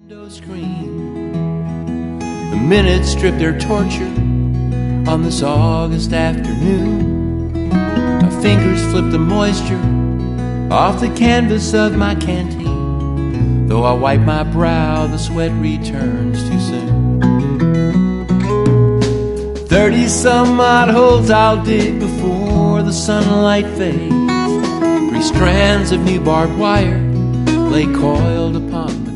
Window screen. The minutes strip their torture on this August afternoon. My fingers flip the moisture off the canvas of my canteen. Though I wipe my brow, the sweat returns too soon. 30-some-odd holes I'll dig before the sunlight fades. 3 strands of new barbed wire lay coiled upon the